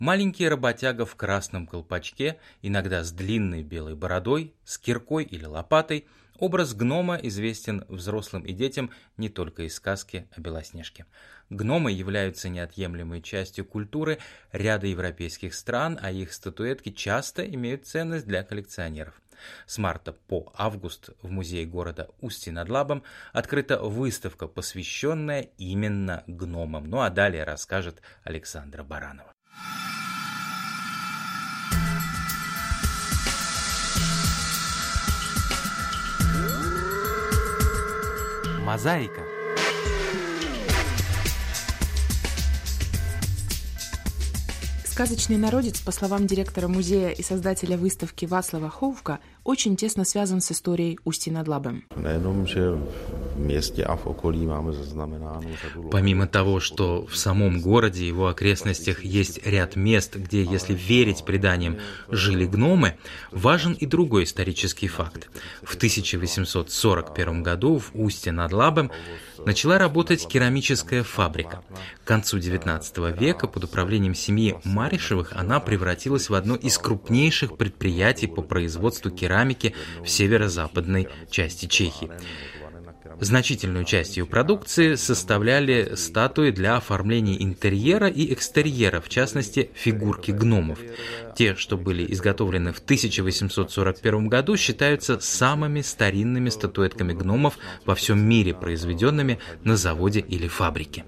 Маленький работяга в красном колпачке, иногда с длинной белой бородой, с киркой или лопатой. Образ гнома известен взрослым и детям не только из сказки о Белоснежке. Гномы являются неотъемлемой частью культуры ряда европейских стран, а их статуэтки часто имеют ценность для коллекционеров. С марта по август в музее города Усти-над-Лабом открыта выставка, посвященная именно гномам. Ну а далее расскажет Александра Баранова. Мозаика. Сказочный народец, по словам директора музея и создателя выставки Вацлава Хоувка, очень тесно связан с историей Усти-над-Лабом. Помимо того, что в самом городе и его окрестностях есть ряд мест, где, если верить преданиям, жили гномы, важен и другой исторический факт. В 1841 году в Усте-над-Лабом начала работать керамическая фабрика. К концу XIX века под управлением семьи Маришевых она превратилась в одно из крупнейших предприятий по производству керамики в северо-западной части Чехии. Значительную часть ее продукции составляли статуи для оформления интерьера и экстерьера, в частности, фигурки гномов. Те, что были изготовлены в 1841 году, считаются самыми старинными статуэтками гномов во всем мире, произведенными на заводе или фабрике.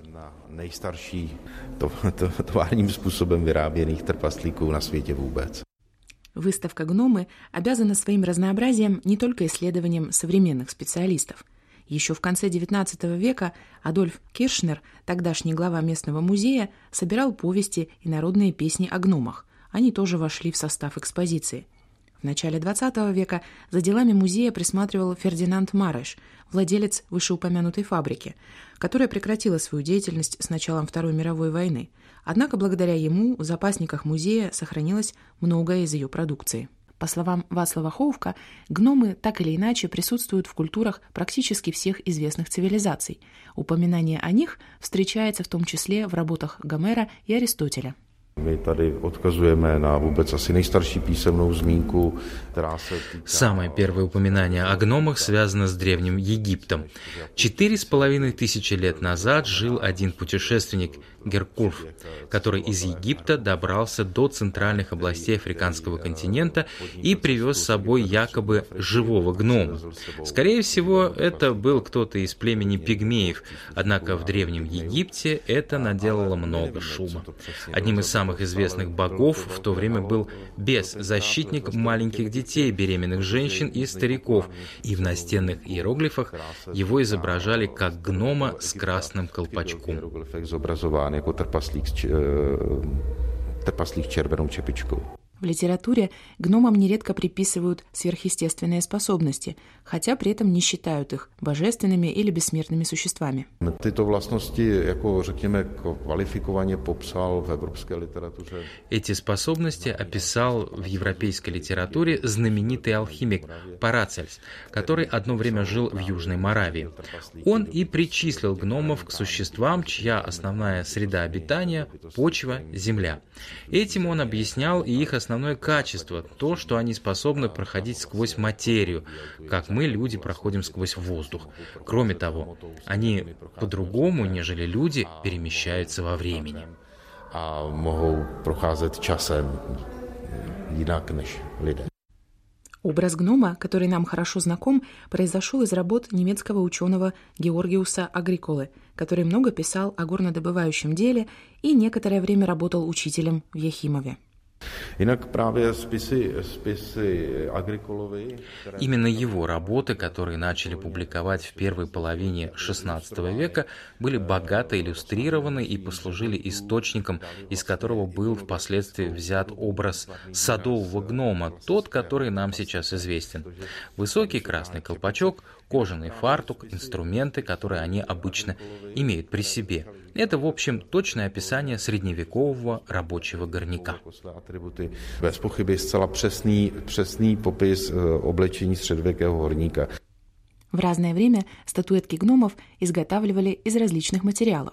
Выставка «Гномы» обязана своим разнообразием не только исследованиям современных специалистов. Еще в конце XIX века Адольф Киршнер, тогдашний глава местного музея, собирал повести и народные песни о гномах. Они тоже вошли в состав экспозиции. В начале XX века за делами музея присматривал Фердинанд Мареш, владелец вышеупомянутой фабрики, которая прекратила свою деятельность с началом Второй мировой войны. Однако благодаря ему в запасниках музея сохранилось многое из ее продукции. По словам Вацлава Хоувка, гномы так или иначе присутствуют в культурах практически всех известных цивилизаций. Упоминание о них встречается в том числе в работах Гомера и Аристотеля. Самое первое упоминание о гномах связано с Древним Египтом. 4500 лет назад жил один путешественник Геркулф, который из Египта добрался до центральных областей африканского континента и привез с собой якобы живого гнома. Скорее всего, это был кто-то из племени пигмеев, однако в Древнем Египте это наделало много шума. Одним из самых известных богов в то время был бес, защитник маленьких детей, беременных женщин и стариков, и в настенных иероглифах его изображали как гнома с красным колпачком. Трпаслík červenou čepičkou. В литературе гномам нередко приписывают сверхъестественные способности, хотя при этом не считают их божественными или бессмертными существами. Эти способности описал в европейской литературе знаменитый алхимик Парацельс, который одно время жил в Южной Моравии. Он и причислил гномов к существам, чья основная среда обитания – почва, земля. Этим он объяснял и их основное качество, то, что они способны проходить сквозь материю, как мы, люди, проходим сквозь воздух. Кроме того, они по-другому, нежели люди, перемещаются во времени. А могут проходить часом иначе, неж люди. Образ гнома, который нам хорошо знаком, произошел из работ немецкого ученого Георгиуса Агриколы, который много писал о горнодобывающем деле и некоторое время работал учителем в Ехимове. Именно его работы, которые начали публиковать в первой половине XVI века, были богато иллюстрированы и послужили источником, из которого был впоследствии взят образ садового гнома, тот, который нам сейчас известен. Высокий красный колпачок, кожаный фартук, инструменты, которые они обычно имеют при себе. Это, в общем, точное описание средневекового рабочего горняка. Bez pochyby zcela přesný popis oblečení středověkého horníka. В разное время статуэтки гномов изготавливали из различных материалов.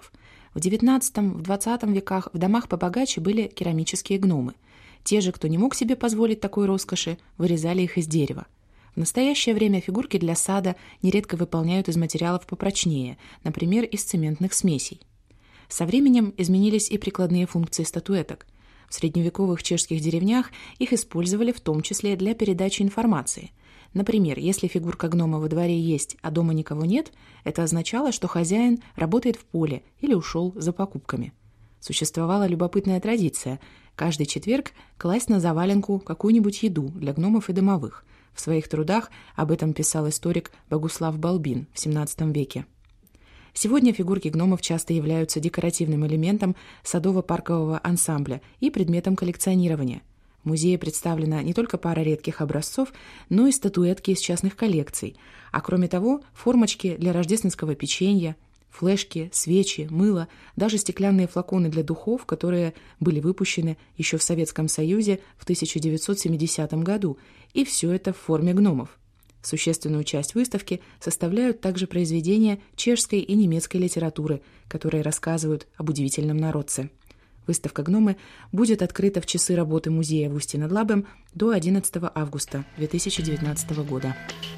В XIX-XX веках в домах побогаче были керамические гномы. Те же, кто не мог себе позволить такой роскоши, вырезали их из дерева. В настоящее время фигурки для сада нередко выполняют из материалов попрочнее, например, из цементных смесей. Со временем изменились и прикладные функции статуэток. В средневековых чешских деревнях их использовали в том числе для передачи информации. Например, если фигурка гнома во дворе есть, а дома никого нет, это означало, что хозяин работает в поле или ушел за покупками. Существовала любопытная традиция – каждый четверг класть на заваленку какую-нибудь еду для гномов и домовых. В своих трудах об этом писал историк Богуслав Балбин в XVII веке. Сегодня фигурки гномов часто являются декоративным элементом садово-паркового ансамбля и предметом коллекционирования. В музее представлена не только пара редких образцов, но и статуэтки из частных коллекций, а кроме того, формочки для рождественского печенья, флешки, свечи, мыло, даже стеклянные флаконы для духов, которые были выпущены еще в Советском Союзе в 1970 году, и все это в форме гномов. Существенную часть выставки составляют также произведения чешской и немецкой литературы, которые рассказывают об удивительном народце. Выставка «Гномы» будет открыта в часы работы музея в Устье над Лабем до 11 августа 2019 года.